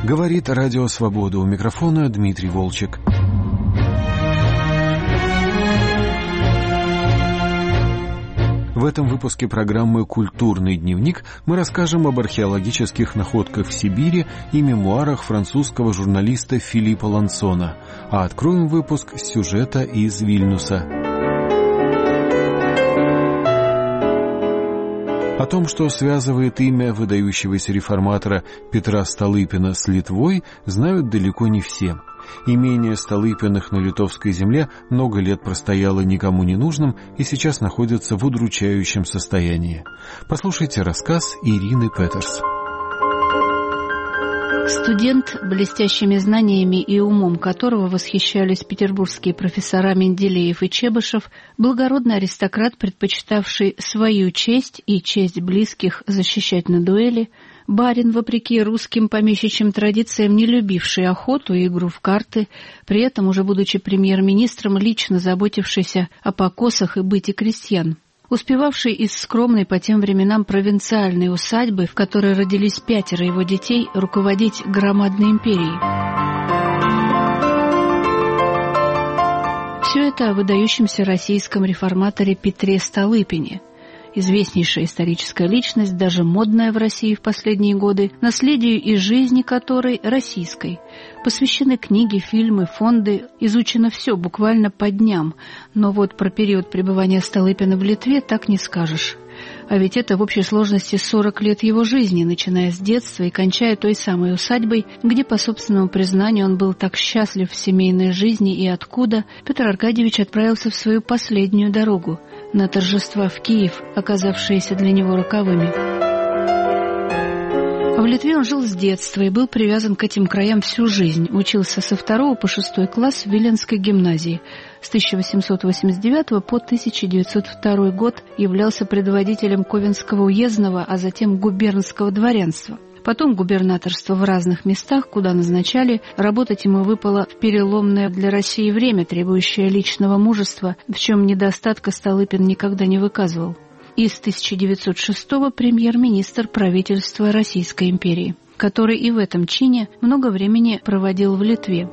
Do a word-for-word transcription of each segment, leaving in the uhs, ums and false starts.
Говорит Радио Свобода. У микрофона Дмитрий Волчек. В этом выпуске программы «Культурный дневник» мы расскажем об археологических находках в Сибири и мемуарах французского журналиста Филиппа Лансона. А откроем выпуск с сюжета из Вильнюса. О том, что связывает имя выдающегося реформатора Петра Столыпина с Литвой, знают далеко не все. Имение Столыпиных на литовской земле много лет простояло никому не нужным и сейчас находится в удручающем состоянии. Послушайте рассказ Ирины Петерс. Студент, блестящими знаниями и умом которого восхищались петербургские профессора Менделеев и Чебышев, благородный аристократ, предпочитавший свою честь и честь близких защищать на дуэли, барин, вопреки русским помещичьим традициям, не любивший охоту и игру в карты, при этом, уже будучи премьер-министром, лично заботившийся о покосах и быте крестьян, успевавший из скромной по тем временам провинциальной усадьбы, в которой родились пятеро его детей, руководить громадной империей. Все это о выдающемся российском реформаторе Петре Столыпине. Известнейшая историческая личность, даже модная в России в последние годы, наследию и жизни которой российской. Посвящены книги, фильмы, фонды, изучено все буквально по дням. Но вот про период пребывания Столыпина в Литве так не скажешь. А ведь это в общей сложности сорок лет его жизни, начиная с детства и кончая той самой усадьбой, где, по собственному признанию, он был так счастлив в семейной жизни и откуда Петр Аркадьевич отправился в свою последнюю дорогу на торжества в Киев, оказавшиеся для него роковыми. В Литве он жил с детства и был привязан к этим краям всю жизнь. Учился со второго по шестой класс в Виленской гимназии. С тысяча восемьсот восемьдесят девятого по тысяча девятьсот второй год являлся предводителем Ковенского уездного, а затем губернского дворянства. Потом губернаторство в разных местах, куда назначали. Работать ему выпало в переломное для России время, требующее личного мужества, в чем недостатка Столыпин никогда не выказывал. И с тысяча девятьсот шестого премьер-министр правительства Российской империи, который и в этом чине много времени проводил в Литве.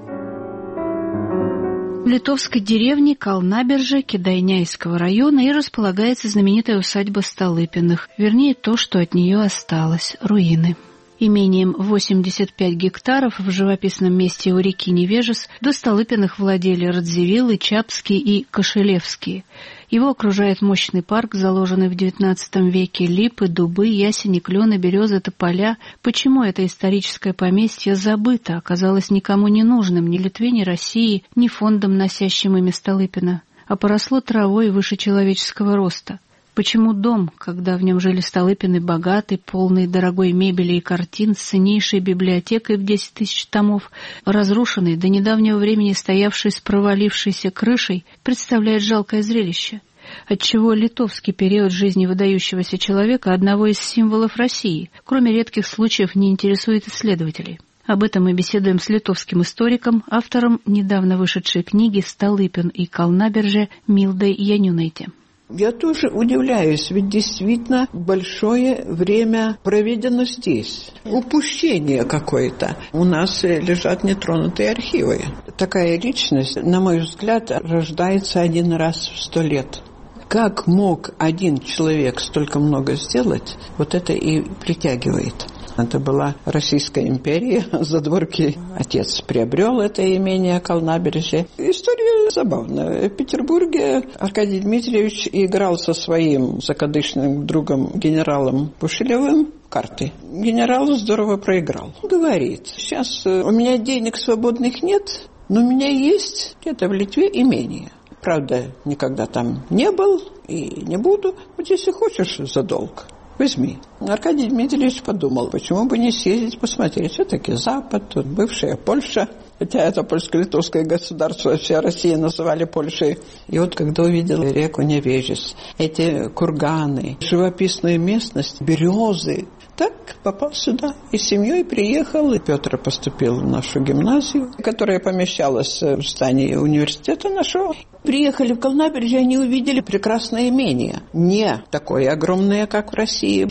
В литовской деревне Калнаберже Кедайняйского района и располагается знаменитая усадьба Столыпиных, вернее то, что от нее осталось, руины. Имением восемьдесят пять гектаров в живописном месте у реки Невежес до Столыпиных владели Радзивиллы, Чапские и Кошелевские. Его окружает мощный парк, заложенный в девятнадцатом веке, липы, дубы, ясени, клены, березы, тополя. Почему это историческое поместье забыто, оказалось никому не нужным, ни Литве, ни России, ни фондом, носящим имя Столыпина, а поросло травой выше человеческого роста? Почему дом, когда в нем жили Столыпины, богатый, полный дорогой мебели и картин, с ценнейшей библиотекой в десять тысяч томов, разрушенный, до недавнего времени стоявший с провалившейся крышей, представляет жалкое зрелище? Отчего литовский период жизни выдающегося человека, одного из символов России, кроме редких случаев, не интересует исследователей? Об этом мы беседуем с литовским историком, автором недавно вышедшей книги «Столыпин и Калнаберже» Милдой Янюнайте. Я тоже удивляюсь, ведь действительно большое время проведено здесь. Упущение какое-то. У нас лежат нетронутые архивы. Такая личность, на мой взгляд, рождается один раз в сто лет. Как мог один человек столько много сделать, вот это и притягивает. Это была Российская империя, задворки. Отец приобрел это имение Калнаберже. История забавная. В Петербурге Аркадий Дмитриевич играл со своим закадычным другом генералом Пушилевым карты. Генерал здорово проиграл. Говорит, сейчас у меня денег свободных нет, но у меня есть где-то в Литве имение. Правда, никогда там не был и не буду. Вот если хочешь за долг, возьми. Аркадий Дмитриевич подумал, почему бы не съездить посмотреть. Все-таки Запад, тут бывшая Польша. Хотя это польско-литовское государство, вся Россия называли Польшей. И вот когда увидел реку Невежес, эти курганы, живописную местность, березы, так попал сюда. И с семьей приехал. И Петр поступил в нашу гимназию, которая помещалась в здании университета нашего. Приехали в Калнаберже, они увидели прекрасное имение. Не такое огромное, как в России. У них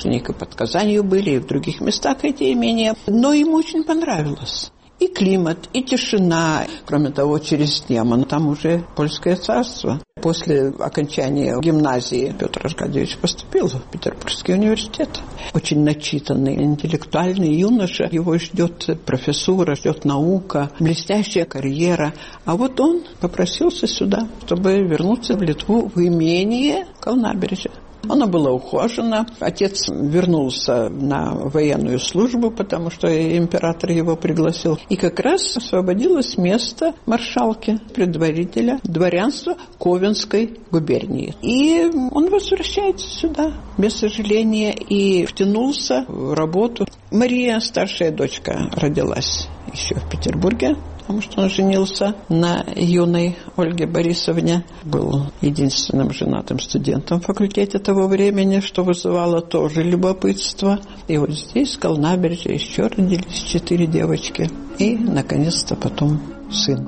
под Казанью были, и в других местах эти имения. Но ему очень понравилось. И климат, и тишина. Кроме того, через Неман там уже польское царство. После окончания гимназии Петр Аркадьевич поступил в Петербургский университет. Очень начитанный, интеллектуальный юноша. Его ждет профессура, ждет наука, блестящая карьера. А вот он попросился сюда, чтобы вернуться в Литву, в имение Калнаберже. Оно было ухожено. Отец вернулся на военную службу, потому что император его пригласил. И как раз освободилось место маршалки, предводителя дворянства Ковенской губернии. И он возвращается сюда без сожаления и втянулся в работу. Мария, старшая дочка, родилась еще в Петербурге, потому что он женился на юной Ольге Борисовне. Был единственным женатым студентом в факультете того времени, что вызывало тоже любопытство. И вот здесь, в Калнаберже, еще родились четыре девочки. И, наконец-то, потом сын.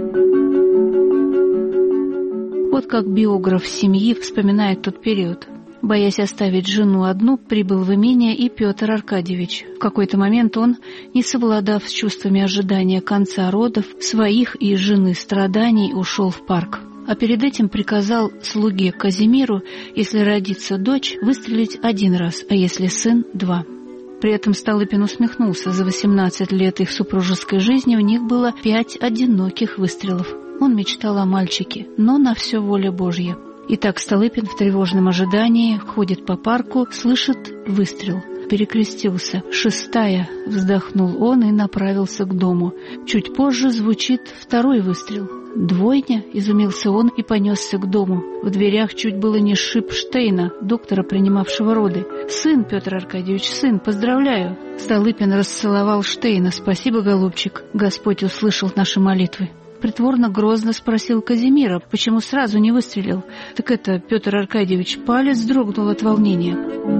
Вот как биограф семьи вспоминает тот период. Боясь оставить жену одну, прибыл в имение и Петр Аркадьевич. В какой-то момент он, не совладав с чувствами ожидания конца родов, своих и жены страданий, ушел в парк. А перед этим приказал слуге Казимиру, если родится дочь, выстрелить один раз, а если сын — два. При этом Столыпин усмехнулся. За восемнадцать лет их супружеской жизни у них было пять одиноких выстрелов. Он мечтал о мальчике, но на все воля Божья. Итак, Столыпин в тревожном ожидании ходит по парку, слышит выстрел. Перекрестился. «Шестая!» — вздохнул он и направился к дому. Чуть позже звучит второй выстрел. «Двойня?» — изумился он и понесся к дому. В дверях чуть было не сшиб Штейна, доктора, принимавшего роды. «Сын, Петр Аркадьевич, сын, поздравляю!» Столыпин расцеловал Штейна. «Спасибо, голубчик, Господь услышал наши молитвы». Притворно грозно спросил Казимира, почему сразу не выстрелил. Так это, Петр Аркадьевич, палец дрогнул от волнения.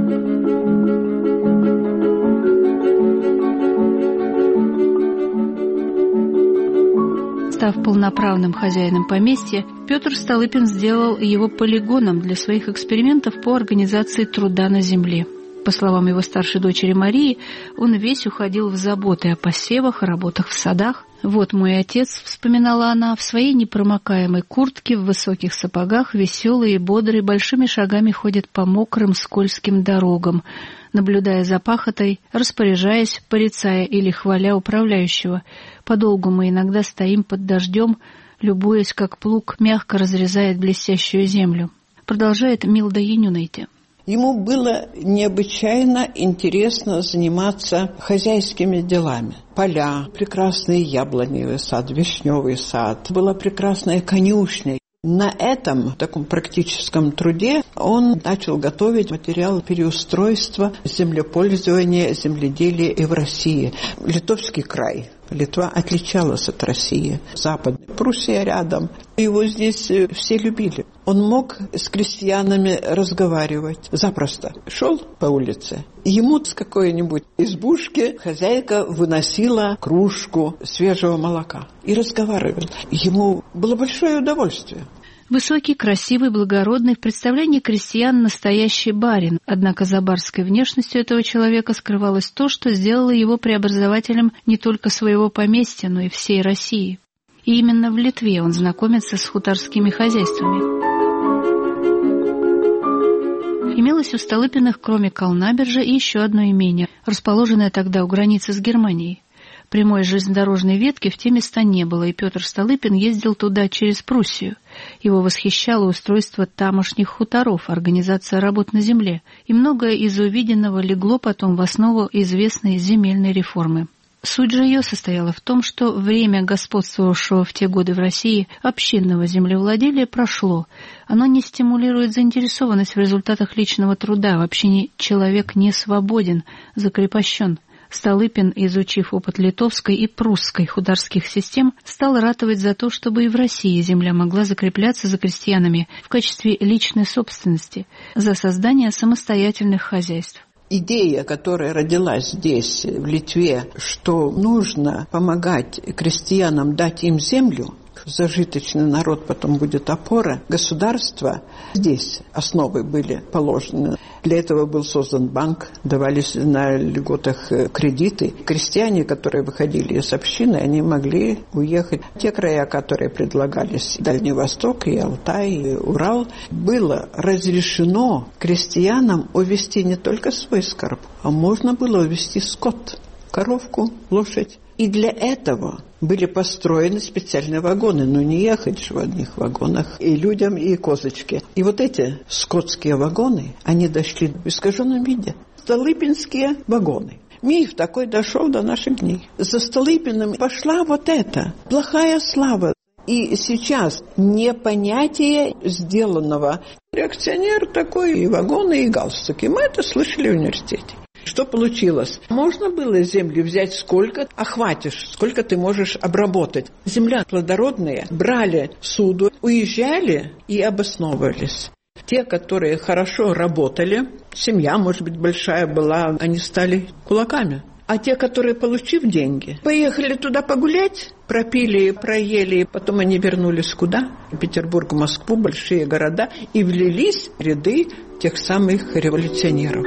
Став полноправным хозяином поместья, Петр Столыпин сделал его полигоном для своих экспериментов по организации труда на земле. По словам его старшей дочери Марии, он весь уходил в заботы о посевах, о работах в садах. «Вот мой отец», — вспоминала она, — «в своей непромокаемой куртке, в высоких сапогах, веселый и бодрый, большими шагами ходит по мокрым скользким дорогам, наблюдая за пахотой, распоряжаясь, порицая или хваля управляющего. Подолгу мы иногда стоим под дождем, любуясь, как плуг мягко разрезает блестящую землю». Продолжает Милда Янюнайте. Ему было необычайно интересно заниматься хозяйскими делами. Поля, прекрасный яблоневый сад, вишневый сад, была прекрасная конюшня. На этом таком практическом труде он начал готовить материал переустройства землепользования, земледелия и в России. Литовский край. Литва отличалась от России. Западная Пруссия рядом. Его здесь все любили. Он мог с крестьянами разговаривать запросто. Шел по улице. Ему с какой-нибудь избушки хозяйка выносила кружку свежего молока и разговаривал. Ему было большое удовольствие. Высокий, красивый, благородный, в представлении крестьян настоящий барин. Однако за барской внешностью этого человека скрывалось то, что сделало его преобразователем не только своего поместья, но и всей России. И именно в Литве он знакомится с хуторскими хозяйствами. Имелось у Столыпиных, кроме Калнабержа, и еще одно имение, расположенное тогда у границы с Германией. Прямой железнодорожной ветки в те места не было, и Петр Столыпин ездил туда через Пруссию. Его восхищало устройство тамошних хуторов, организация работ на земле, и многое из увиденного легло потом в основу известной земельной реформы. Суть же ее состояла в том, что время господствовавшего в те годы в России общинного землевладелия прошло. Оно не стимулирует заинтересованность в результатах личного труда, в общине человек не свободен, закрепощен. Столыпин, изучив опыт литовской и прусской хуторских систем, стал ратовать за то, чтобы и в России земля могла закрепляться за крестьянами в качестве личной собственности, за создание самостоятельных хозяйств. Идея, которая родилась здесь, в Литве, что нужно помогать крестьянам, дать им землю, зажиточный народ потом будет опора, государство здесь основы были положены. Для этого был создан банк, давались на льготах кредиты. Крестьяне, которые выходили из общины, они могли уехать. Те края, которые предлагались, Дальний Восток, и Алтай, и Урал, было разрешено крестьянам увезти не только свой скарб, а можно было увезти скот, коровку, лошадь. И для этого были построены специальные вагоны, но не ехать же в одних вагонах и людям, и козочке. И вот эти скотские вагоны, они дошли в искаженном виде. Столыпинские вагоны. Миф такой дошел до наших дней. За Столыпиным пошла вот эта плохая слава. И сейчас непонятие сделанного. Реакционер такой, и вагоны, и галстуки. Мы это слышали в университете. Что получилось? Можно было землю взять сколько охватишь, сколько ты можешь обработать. Земля плодородная, брали суду, уезжали и обосновывались. Те, которые хорошо работали, семья, может быть, большая была, они стали кулаками. А те, которые, получив деньги, поехали туда погулять, пропили, проели, потом они вернулись куда? В Петербург, Москву, большие города, и влились в ряды тех самых революционеров.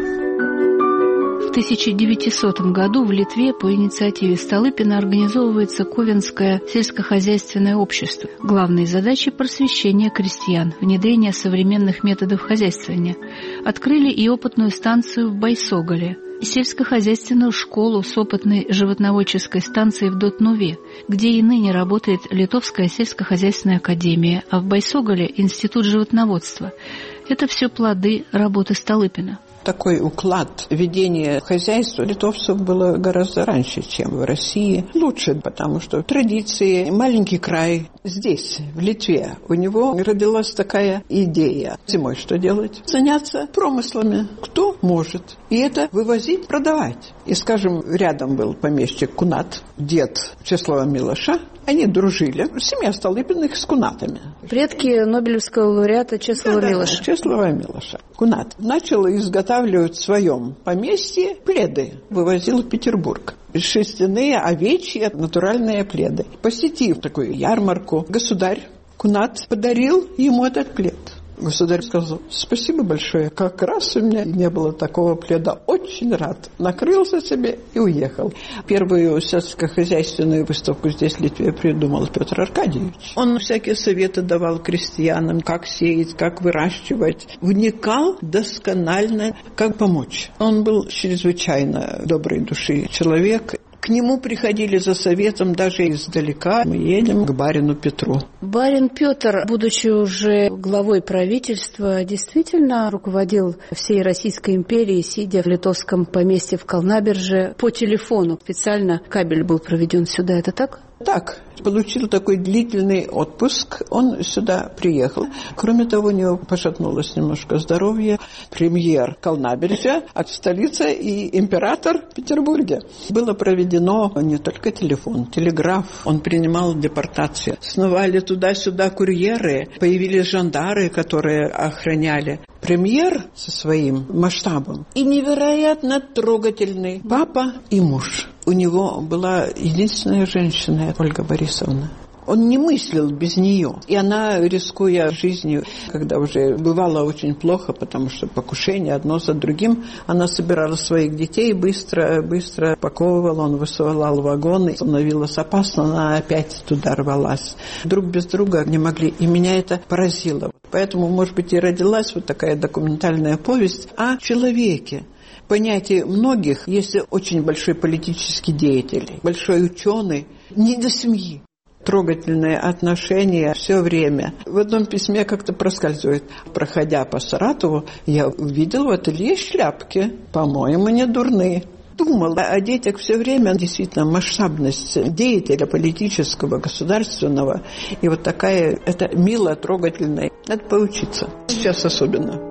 В тысяча девятисотом году в Литве по инициативе Столыпина организовывается Ковенское сельскохозяйственное общество. Главной задачей просвещение крестьян, внедрение современных методов хозяйствования. Открыли и опытную станцию в Байсоголе, сельскохозяйственную школу с опытной животноводческой станцией в Дотнуве, где и ныне работает Литовская сельскохозяйственная академия, а в Байсоголе институт животноводства. Это все плоды работы Столыпина. Такой уклад ведения хозяйства литовцев было гораздо раньше, чем в России. Лучше, потому что традиции, маленький край. Здесь, в Литве, у него родилась такая идея. Зимой что делать? Заняться промыслами. Кто может? И это вывозить, продавать. И, скажем, рядом был помещик Кунат, дед Чеслава Милоша. Они дружили. Семья Столыпиных с Кунатами. Предки Нобелевского лауреата Чеслава да, Милоша. Да, Чеслава Милоша. Кунат начал изготавливать в своем поместье пледы. Вывозил в Петербург. Шерстяные, овечьи, натуральные пледы. Посетив такую ярмарку, государь Кунат подарил ему этот плед. Государь сказал: спасибо большое, как раз у меня не было такого пледа, очень рад. Накрылся себе и уехал. Первую сельскохозяйственную выставку здесь, в Литве, придумал Петр Аркадьевич. Он всякие советы давал крестьянам, как сеять, как выращивать. Вникал досконально, как помочь. Он был чрезвычайно доброй души человек. К нему приходили за советом даже издалека. Мы едем к барину Петру. Барин Петр, будучи уже главой правительства, действительно руководил всей Российской империей, сидя в литовском поместье в Калнаберже по телефону. Специально кабель был проведен сюда. Это так? Так, получил такой длительный отпуск, он сюда приехал. Кроме того, у него пошатнулось немножко здоровье. Премьер Калнаберже, от столицы, и император в Петербурге. Было проведено не только телефон, телеграф. Он принимал депортацию. Сновали туда-сюда курьеры, появились жандары, которые охраняли. Премьер со своим масштабом и невероятно трогательный папа и муж. У него была единственная женщина, Ольга Борисовна. Он не мыслил без нее. И она, рискуя жизнью, когда уже бывало очень плохо, потому что покушение одно за другим, она собирала своих детей, быстро, быстро паковывала, он высылал вагоны, становилось опасно, она опять туда рвалась. Друг без друга не могли, и меня это поразило. Поэтому, может быть, и родилась вот такая документальная повесть о человеке. Понятие многих, если очень большой политический деятель, большой ученый, не до семьи. Трогательные отношения все время. В одном письме как-то проскальзывает. Проходя по Саратову, я увидел в ателье шляпки. По-моему, не дурные. Думал о детях все время. Действительно, масштабность деятеля политического, государственного. И вот такая, это мило, трогательно. Надо поучиться. Сейчас особенно.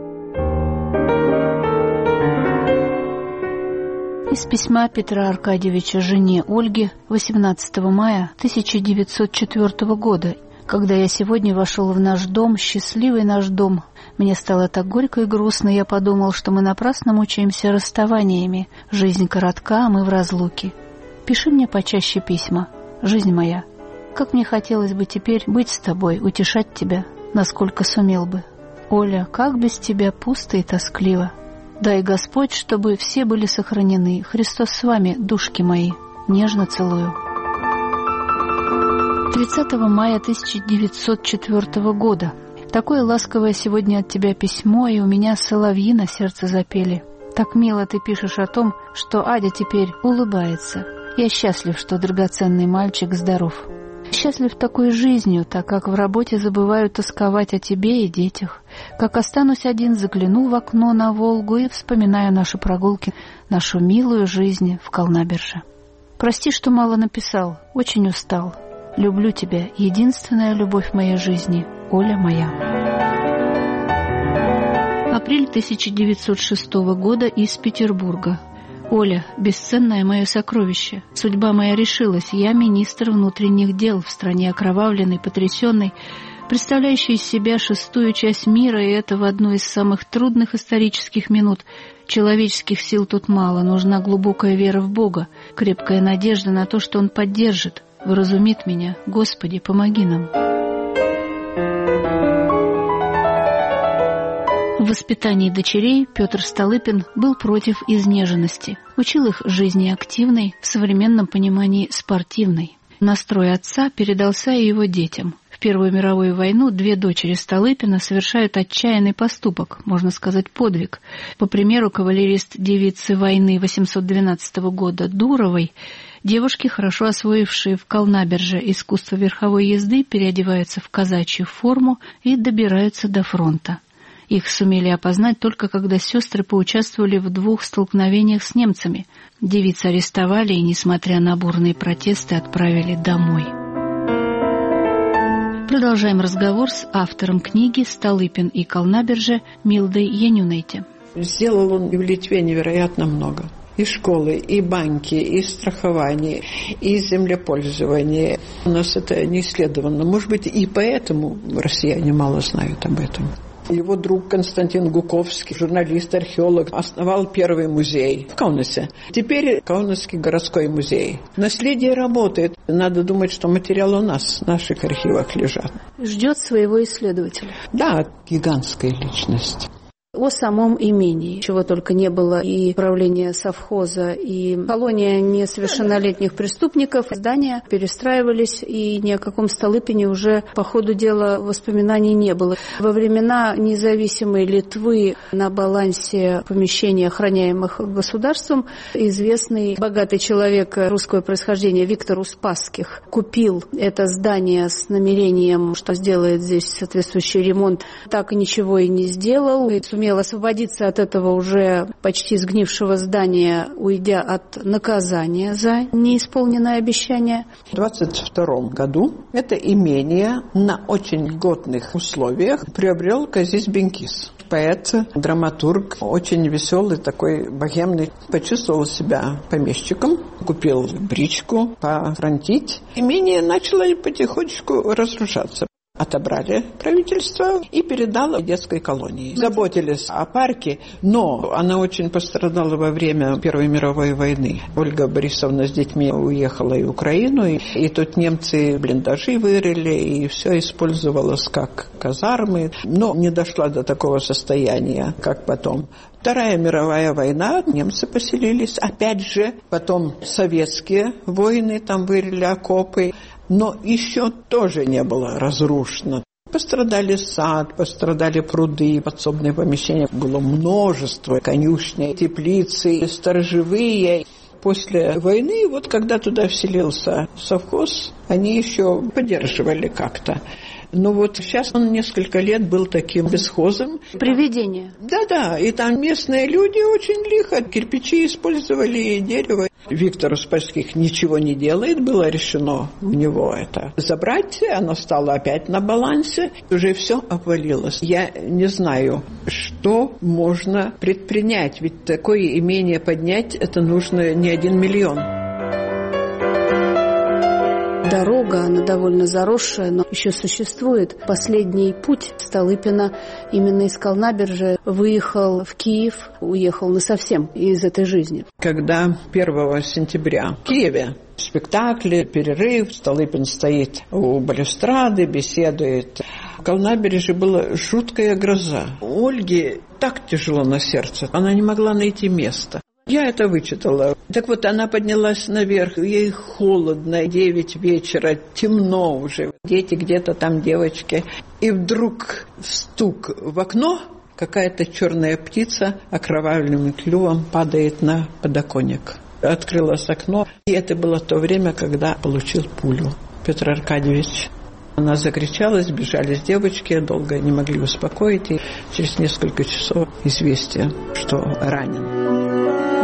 Из письма Петра Аркадьевича жене Ольге восемнадцатого мая тысяча девятьсот четвёртого года. Когда я сегодня вошел в наш дом, счастливый наш дом, мне стало так горько и грустно, я подумал, что мы напрасно мучаемся расставаниями. Жизнь коротка, а мы в разлуке. Пиши мне почаще письма. Жизнь моя. Как мне хотелось бы теперь быть с тобой, утешать тебя, насколько сумел бы. Оля, как без тебя пусто и тоскливо. Дай, Господь, чтобы все были сохранены. Христос с вами, душки мои. Нежно целую. тридцатого мая тысяча девятьсот четвёртого года. Такое ласковое сегодня от тебя письмо, и у меня соловьи на сердце запели. Так мило ты пишешь о том, что Адя теперь улыбается. Я счастлив, что драгоценный мальчик здоров. Счастлив такой жизнью, так как в работе забываю тосковать о тебе и детях. Как останусь один, загляну в окно на Волгу и вспоминаю наши прогулки, нашу милую жизнь в Колнаберже. Прости, что мало написал, очень устал. Люблю тебя, единственная любовь моей жизни, Оля моя. Апрель тысяча девятьсот шестого года, из Петербурга. Оля, бесценное мое сокровище, судьба моя решилась, я министр внутренних дел в стране окровавленной, потрясенной, представляющей из себя шестую часть мира, и это в одну из самых трудных исторических минут. Человеческих сил тут мало, нужна глубокая вера в Бога, крепкая надежда на то, что Он поддержит, вразумит меня. Господи, помоги нам. В воспитании дочерей Петр Столыпин был против изнеженности, учил их жизни активной, в современном понимании спортивной. Настрой отца передался и его детям. В Первую мировую войну две дочери Столыпина совершают отчаянный поступок, можно сказать, подвиг. По примеру кавалерист-девицы войны восемьсот двенадцатого года Дуровой, девушки, хорошо освоившие в Колнаберже искусство верховой езды, переодеваются в казачью форму и добираются до фронта. Их сумели опознать только когда сестры поучаствовали в двух столкновениях с немцами. Девиц арестовали и, несмотря на бурные протесты, отправили домой. Продолжаем разговор с автором книги «Столыпин и Колнаберже» Милдой Янюнайте. Сделал он в Литве невероятно много. И школы, и банки, и страхование, и землепользование. У нас это не исследовано. Может быть, и поэтому россияне мало знают об этом. Его друг Константин Гуковский, журналист, археолог, основал первый музей в Каунасе. Теперь Каунасский городской музей. Наследие работает. Надо думать, что материал у нас, в наших архивах лежат. Ждет своего исследователя. Да, гигантская личность. О самом имении, чего только не было, и правление совхоза, и колония несовершеннолетних преступников. Здания перестраивались, и ни о каком Столыпине уже по ходу дела воспоминаний не было. Во времена независимой Литвы на балансе помещений, охраняемых государством, известный богатый человек русского происхождения Виктор Успасских купил это здание с намерением, что сделает здесь соответствующий ремонт. Так и ничего и не сделал, и сумел освободиться от этого уже почти сгнившего здания, уйдя от наказания за неисполненное обещание. В двадцать втором году это имение на очень льготных условиях приобрел Казис Бенкис. Поэт, драматург, очень веселый, такой богемный. Почувствовал себя помещиком, купил бричку пофронтить. Имение начало потихонечку разрушаться. Отобрали правительство и передало детской колонии. Заботились о парке, но она очень пострадала во время Первой мировой войны. Ольга Борисовна с детьми уехала в Украину, и, и тут немцы блиндажи вырыли, и все использовалось как казармы, но не дошла до такого состояния, как потом. Вторая мировая война, немцы поселились, опять же, потом советские войны, там вырыли окопы, но еще тоже не было разрушено. Пострадали сад, пострадали пруды, подсобные помещения. Было множество конюшни, теплицы, сторожевые. После войны, вот когда туда вселился совхоз, они еще поддерживали как-то. Но вот сейчас он несколько лет был таким бесхозом. Привидение. Да-да, и там местные люди очень лихо кирпичи использовали и дерево. Виктор Успасских ничего не делает, было решено у него это забрать, оно стало опять на балансе, уже все обвалилось. Я не знаю, что можно предпринять, ведь такое имение поднять, это нужно не один миллион. Дорога, она довольно заросшая, но еще существует. Последний путь Столыпина именно из Колнаберже выехал в Киев, уехал насовсем из этой жизни. Когда первого сентября в Киеве спектакли, перерыв. Столыпин стоит у балюстрады, беседует. В Калнабережье была жуткая гроза. У Ольги так тяжело на сердце, она не могла найти места. Я это вычитала. Так вот, она поднялась наверх, ей холодно, девять вечера, темно уже. Дети где-то там, девочки. И вдруг стук в окно, какая-то черная птица окровавленным клювом падает на подоконник. Открылось окно, и это было то время, когда получил пулю Петр Аркадьевич. Она закричала, сбежались девочки, долго не могли успокоить, и через несколько часов известие, что ранен.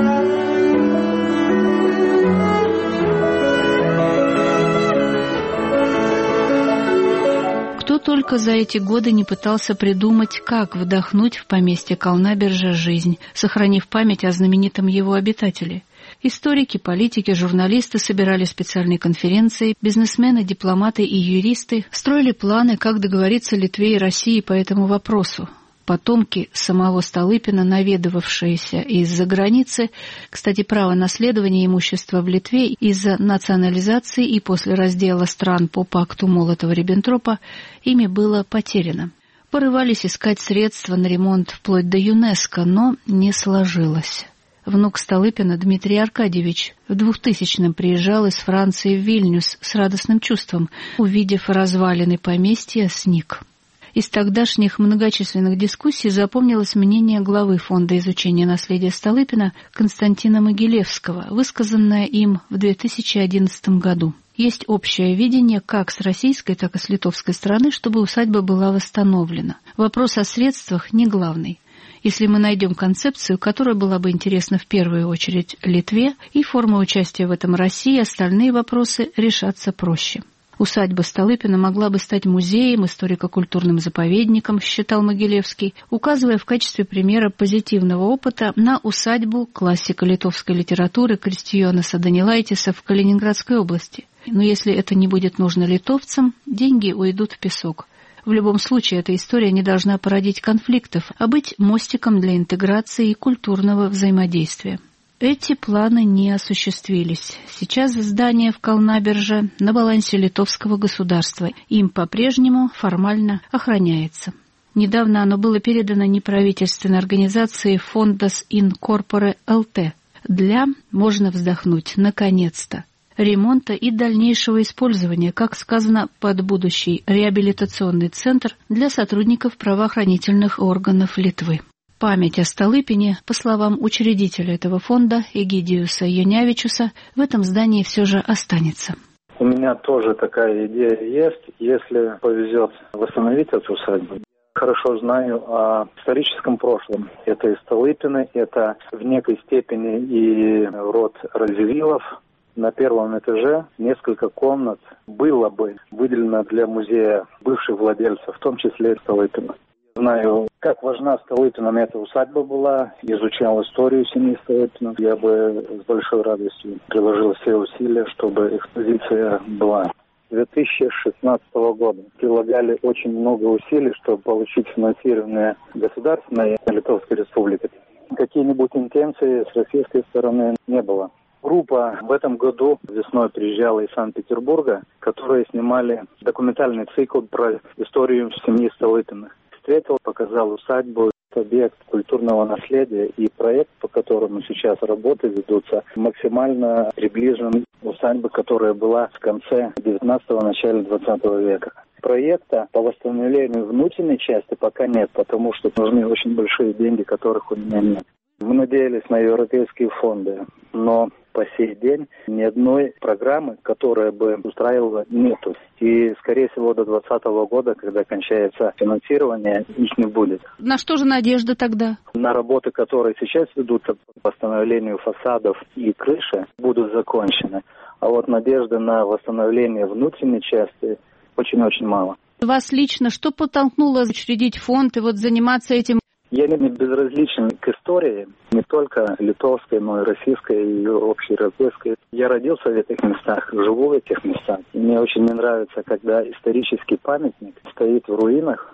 Кто только за эти годы не пытался придумать, как вдохнуть в поместье Калнабережья жизнь, сохранив память о знаменитом его обитателе. Историки, политики, журналисты собирали специальные конференции, бизнесмены, дипломаты и юристы строили планы, как договориться Литве и России по этому вопросу. Потомки самого Столыпина, наведывавшиеся из-за границы, кстати, право наследования имущества в Литве из-за национализации и после раздела стран по пакту Молотова-Риббентропа, ими было потеряно. Порывались искать средства на ремонт вплоть до ЮНЕСКО, но не сложилось. Внук Столыпина Дмитрий Аркадьевич в двухтысячном приезжал из Франции в Вильнюс с радостным чувством, увидев развалины поместья, сник. Из тогдашних многочисленных дискуссий запомнилось мнение главы Фонда изучения наследия Столыпина Константина Могилевского, высказанное им в две тысячи одиннадцатом году. Есть общее видение как с российской, так и с литовской стороны, чтобы усадьба была восстановлена. Вопрос о средствах не главный. Если мы найдем концепцию, которая была бы интересна в первую очередь Литве, и форма участия в этом России, остальные вопросы решатся проще. Усадьба Столыпина могла бы стать музеем, историко-культурным заповедником, считал Могилевский, указывая в качестве примера позитивного опыта на усадьбу классика литовской литературы Кристиjonasa Данилайтиса в Калининградской области. Но если это не будет нужно литовцам, деньги уйдут в песок. В любом случае, эта история не должна породить конфликтов, а быть мостиком для интеграции и культурного взаимодействия. Эти планы не осуществились. Сейчас здание в Калнаберже на балансе литовского государства. Им по-прежнему формально охраняется. Недавно оно было передано неправительственной организации Fondas in Corpore эл ти для, можно вздохнуть, наконец-то, ремонта и дальнейшего использования, как сказано, под будущий реабилитационный центр для сотрудников правоохранительных органов Литвы. Память о Столыпине, по словам учредителя этого фонда Эгидиуса Юнявичуса, в этом здании все же останется. У меня тоже такая идея есть, если повезет восстановить эту усадьбу. Хорошо знаю о историческом прошлом. Это и Столыпины, это в некой степени и род Радзивиллов. На первом этаже несколько комнат было бы выделено для музея бывших владельцев, в том числе и Столыпина. Знаю, как важна Столыпинам эта усадьба была, изучал историю семьи Столыпинов. Я бы с большой радостью приложил все усилия, чтобы экспозиция была. С две тысячи шестнадцатого года прилагали очень много усилий, чтобы получить финансирование государственной Литовской Республики. Какие-нибудь интенции с российской стороны не было. Группа в этом году весной приезжала из Санкт-Петербурга, которые снимали документальный цикл про историю семьи Столыпиных. Встретил, показал усадьбу, объект культурного наследия, и проект, по которому сейчас работы ведутся, максимально приближен к усадьбе, которая была в конце девятнадцатого, начале двадцатого века. Проекта по восстановлению внутренней части пока нет, потому что нужны очень большие деньги, которых у меня нет. Мы надеялись на европейские фонды, но по сей день ни одной программы, которая бы устраивала, нету. И, скорее всего, до двадцатого года, когда кончается финансирование, их не будет. На что же надежда тогда? На работы, которые сейчас ведутся по восстановлению фасадов и крыши, будут закончены. А вот надежды на восстановление внутренней части очень-очень мало. Вас лично что подтолкнуло учредить фонд и вот заниматься этим? Я не безразличен к истории, не только литовской, но и российской, и общеевропейской. Я родился в этих местах, живу в этих местах. И мне очень не нравится, когда исторический памятник стоит в руинах,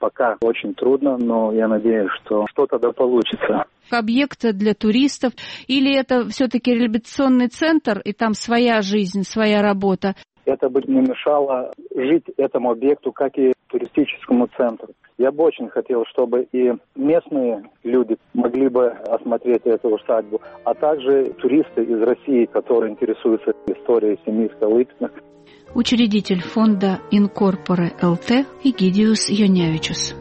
пока очень трудно, но я надеюсь, что что-то да получится. Объект для туристов, или это все-таки реабилитационный центр, и там своя жизнь, своя работа? Это бы не мешало жить этому объекту, как и туристическому центру. Я бы очень хотел, чтобы и местные люди могли бы осмотреть эту усадьбу, а также туристы из России, которые интересуются историей семьи Столыпиных. Учредитель фонда «Инкорпоре ЛТ» Эгидиус Йонявичус.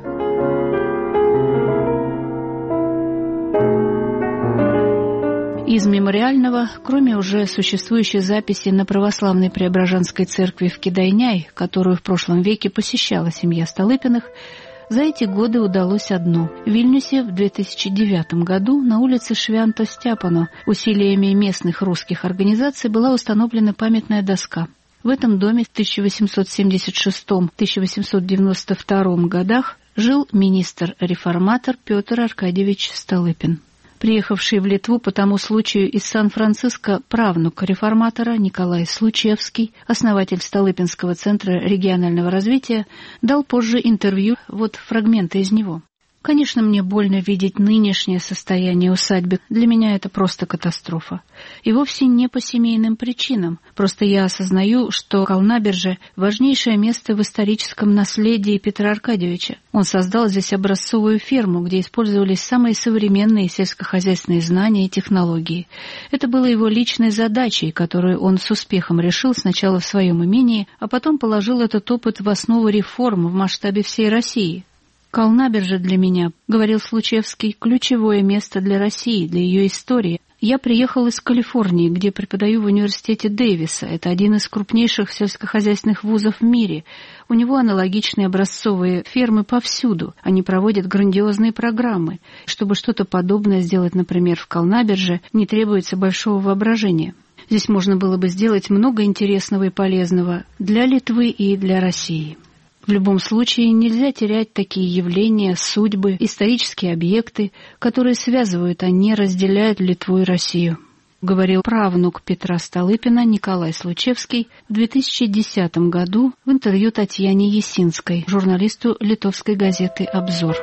Из мемориального, кроме уже существующей записи на православной Преображенской церкви в Кидайняй, которую в прошлом веке посещала семья Столыпиных, за эти годы удалось одно. В Вильнюсе в две тысячи девятом году на улице Швянто-Стяпано усилиями местных русских организаций была установлена памятная доска. В этом доме в тысяча восемьсот семьдесят шестом — тысяча восемьсот девяносто втором годах жил министр-реформатор Петр Аркадьевич Столыпин. Приехавший в Литву по тому случаю из Сан-Франциско правнук реформатора Николай Случевский, основатель Столыпинского центра регионального развития, дал позже интервью, вот фрагменты из него. Конечно, мне больно видеть нынешнее состояние усадьбы. Для меня это просто катастрофа. И вовсе не по семейным причинам. Просто я осознаю, что Калнаберже – важнейшее место в историческом наследии Петра Аркадьевича. Он создал здесь образцовую ферму, где использовались самые современные сельскохозяйственные знания и технологии. Это было его личной задачей, которую он с успехом решил сначала в своем имении, а потом положил этот опыт в основу реформ в масштабе всей России. «Калнаберже для меня, — говорил Случевский, — ключевое место для России, для ее истории. Я приехал из Калифорнии, где преподаю в университете Дэвиса. Это один из крупнейших сельскохозяйственных вузов в мире. У него аналогичные образцовые фермы повсюду. Они проводят грандиозные программы. Чтобы что-то подобное сделать, например, в Калнаберже, не требуется большого воображения. Здесь можно было бы сделать много интересного и полезного для Литвы и для России». В любом случае нельзя терять такие явления, судьбы, исторические объекты, которые связывают, а не разделяют Литву и Россию, говорил правнук Петра Столыпина Николай Случевский в две тысячи десятом году в интервью Татьяне Есинской, журналисту литовской газеты «Обзор».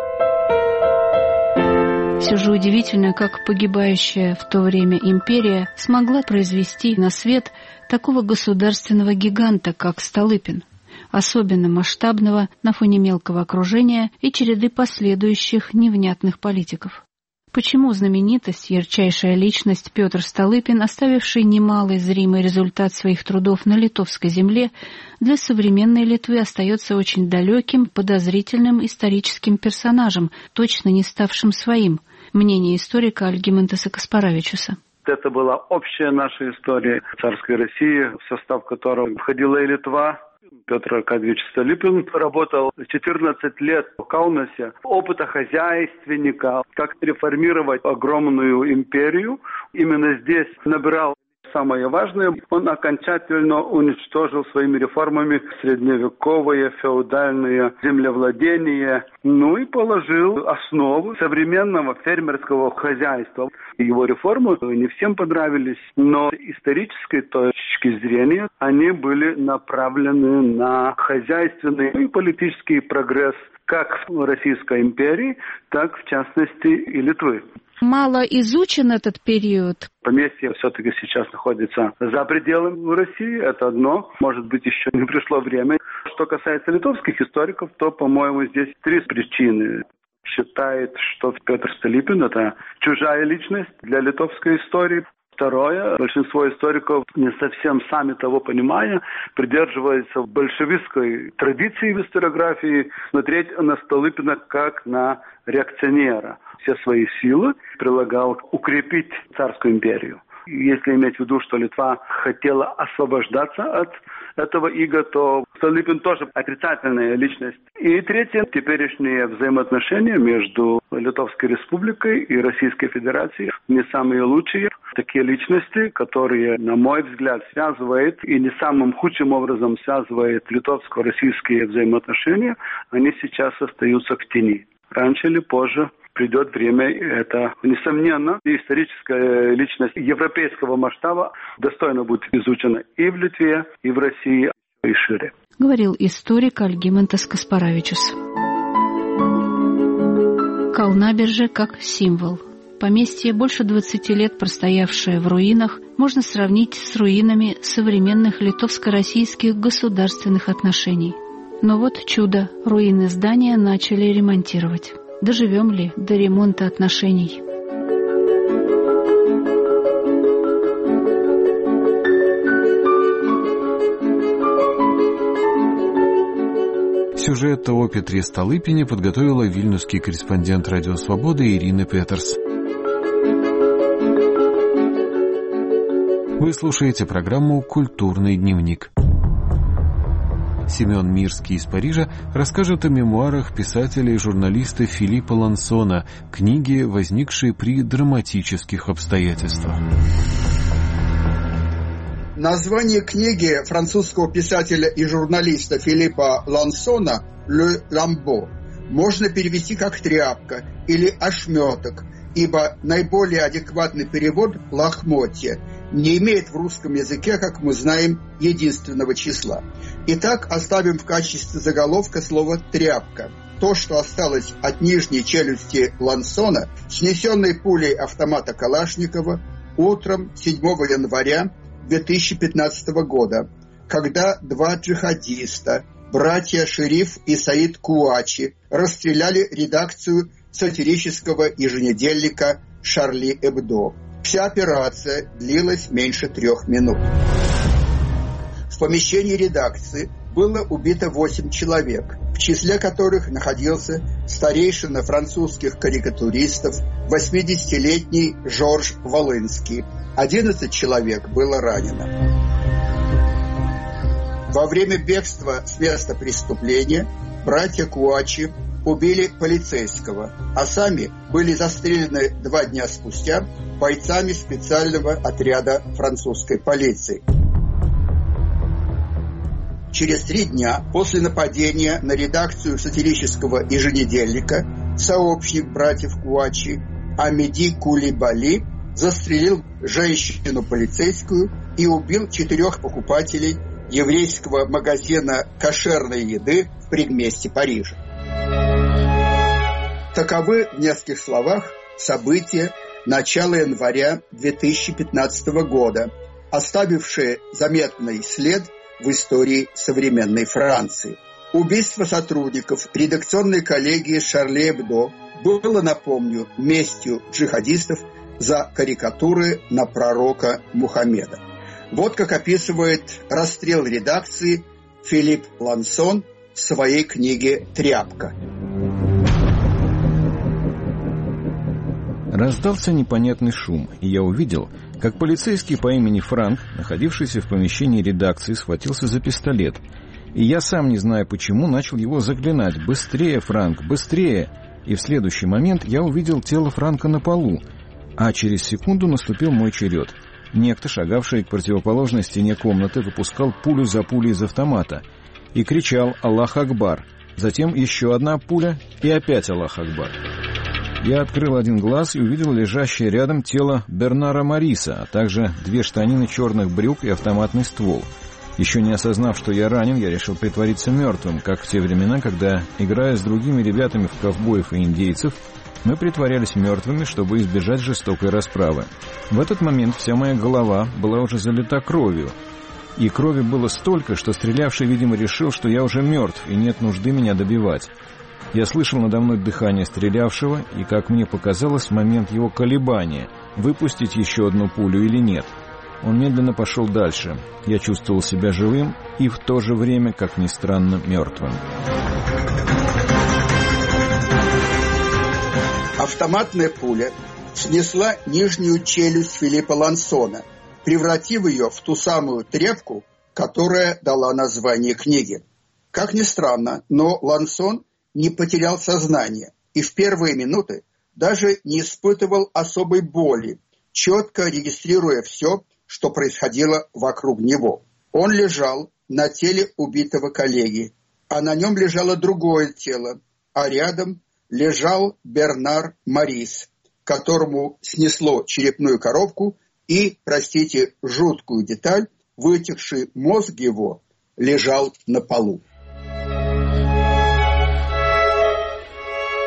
Все же удивительно, как погибающая в то время империя смогла произвести на свет такого государственного гиганта, как Столыпин, особенно масштабного на фоне мелкого окружения и череды последующих невнятных политиков. Почему знаменитость, ярчайшая личность Петр Столыпин, оставивший немалый зримый результат своих трудов на литовской земле, для современной Литвы остается очень далеким, подозрительным историческим персонажем, точно не ставшим своим? Мнение историка Альгимантеса Каспаравичуса. Это была общая наша история царской России, в состав которой входила и Литва. Петр Аркадьевич Столыпин работал четырнадцать лет в Каунасе. Опыта хозяйственника, как реформировать огромную империю. Именно здесь набирал самое важное. Он окончательно уничтожил своими реформами средневековое феодальное землевладение, ну и положил основу современного фермерского хозяйства. Его реформы не всем понравились, но с исторической точки зрения они были направлены на хозяйственный и политический прогресс как в Российской империи, так в частности и Литвы. Мало изучен этот период. Поместье все-таки сейчас находится за пределами России, это одно. Может быть, еще не пришло время. Что касается литовских историков, то, по-моему, здесь три причины. Считает, что Петр Столыпин – это чужая личность для литовской истории. Второе, большинство историков, не совсем сами того понимая, придерживаются большевистской традиции в историографии смотреть на Столыпина как на реакционера. Все свои силы прилагал укрепить царскую империю. Если иметь в виду, что Литва хотела освобождаться от этого ига, то Столыпин тоже отрицательная личность. И третье, теперешние взаимоотношения между Литовской Республикой и Российской Федерацией не самые лучшие. Такие личности, которые, на мой взгляд, связывают и не самым худшим образом связывают литовско-российские взаимоотношения, они сейчас остаются в тени. Раньше или позже придет время, это, несомненно, историческая личность европейского масштаба достойно будет изучена и в Литве, и в России, и шире. Говорил историк Альгимантес Каспаравичус. Калнаберже как символ. Поместье, больше двадцати лет простоявшее в руинах, можно сравнить с руинами современных литовско-российских государственных отношений. Но вот чудо, руины здания начали ремонтировать. Доживем ли до ремонта отношений? Сюжет о Петре Столыпине подготовила вильнюсский корреспондент «Радио Свобода» Ирина Петерс. Вы слушаете программу «Культурный дневник». Семен Мирский из Парижа расскажет о мемуарах писателя и журналиста Филиппа Лансона, книги, возникшие при драматических обстоятельствах. Название книги французского писателя и журналиста Филиппа Лансона «Le Lambeau» можно перевести как «тряпка» или «ошметок», ибо наиболее адекватный перевод «лохмотье» не имеет в русском языке, как мы знаем, единственного числа. Итак, оставим в качестве заголовка слово «тряпка». То, что осталось от нижней челюсти Лансона, снесенной пулей автомата Калашникова утром седьмого января две тысячи пятнадцатого года, когда два джихадиста, братья Шериф и Саид Куачи, расстреляли редакцию сатирического еженедельника «Шарли Эбдо». Вся операция длилась меньше трех минут. В помещении редакции было убито восемь человек, в числе которых находился старейшина французских карикатуристов, восьмидесятилетний Жорж Волынский. одиннадцать человек было ранено. Во время бегства с места преступления братья Куачи убили полицейского, а сами были застрелены два дня спустя бойцами специального отряда французской полиции. Через три дня после нападения на редакцию сатирического еженедельника сообщник братьев Куачи Амеди Кулибали застрелил женщину-полицейскую и убил четырех покупателей еврейского магазина кошерной еды в предместье Парижа. Таковы в нескольких словах события начала января две тысячи пятнадцатого года, оставившие заметный след в истории современной Франции. Убийство сотрудников редакционной коллегии «Шарли Эбдо» было, напомню, местью джихадистов за карикатуры на пророка Мухаммеда. Вот как описывает расстрел редакции Филипп Лансон в своей книге «Тряпка». Раздался непонятный шум, и я увидел, как полицейский по имени Франк, находившийся в помещении редакции, схватился за пистолет. И я сам, не зная почему, начал его заклинать: «Быстрее, Франк, быстрее!» И в следующий момент я увидел тело Франка на полу, а через секунду наступил мой черед. Некто, шагавший к противоположной стене комнаты, выпускал пулю за пулей из автомата и кричал «Аллах Акбар!». Затем еще одна пуля и опять «Аллах Акбар!». Я открыл один глаз и увидел лежащее рядом тело Бернара Мариса, а также две штанины черных брюк и автоматный ствол. Еще не осознав, что я ранен, я решил притвориться мертвым, как в те времена, когда, играя с другими ребятами в ковбоев и индейцев, мы притворялись мертвыми, чтобы избежать жестокой расправы. В этот момент вся моя голова была уже залита кровью, и крови было столько, что стрелявший, видимо, решил, что я уже мертв и нет нужды меня добивать. Я слышал надо мной дыхание стрелявшего и, как мне показалось, момент его колебания, выпустить еще одну пулю или нет. Он медленно пошел дальше. Я чувствовал себя живым и в то же время, как ни странно, мертвым. Автоматная пуля снесла нижнюю челюсть Филиппа Лансона, превратив ее в ту самую тряпку, которая дала название книге. Как ни странно, но Лансон не потерял сознание и в первые минуты даже не испытывал особой боли, четко регистрируя все, что происходило вокруг него. Он лежал на теле убитого коллеги, а на нем лежало другое тело, а рядом лежал Бернар Марис, которому снесло черепную коробку и, простите, жуткую деталь, вытекший мозг его лежал на полу.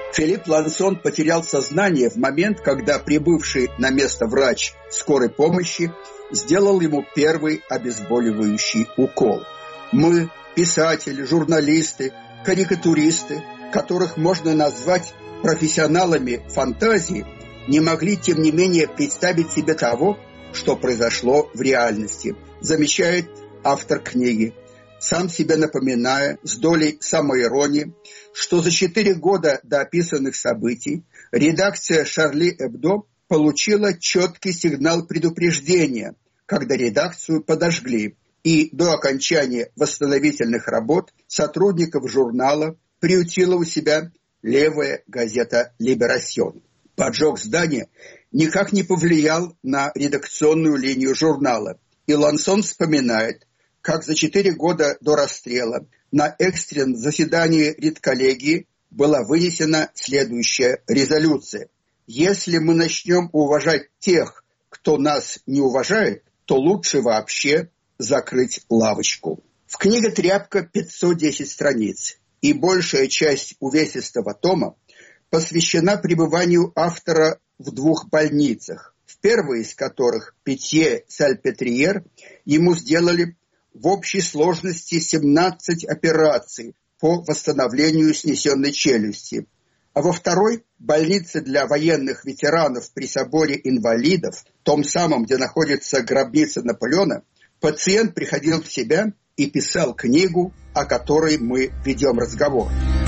Филипп Лансон потерял сознание в момент, когда прибывший на место врач скорой помощи сделал ему первый обезболивающий укол. Мы, писатели, журналисты, карикатуристы, которых можно назвать профессионалами фантазии, не могли, тем не менее, представить себе того, что произошло в реальности, замечает автор книги, сам себе напоминая с долей самоиронии, что за четыре года до описанных событий редакция «Шарли Эбдо» получила четкий сигнал предупреждения, когда редакцию подожгли, и до окончания восстановительных работ сотрудников журнала приютила у себя левая газета «Либерасьон». Поджог здания никак не повлиял на редакционную линию журнала, и Лансон вспоминает, как за четыре года до расстрела на экстренном заседании редколлегии была вынесена следующая резолюция. Если мы начнем уважать тех, кто нас не уважает, то лучше вообще закрыть лавочку. В книге «Тряпка» пятьсот десять страниц, и большая часть увесистого тома посвящена пребыванию автора в двух больницах, в первой из которых, Питье-Сальпетриер, ему сделали в общей сложности семнадцать операций по восстановлению снесенной челюсти, а во второй, больнице для военных ветеранов при соборе инвалидов, том самом, где находится гробница Наполеона, пациент приходил в себя и писал книгу, о которой мы ведем разговор.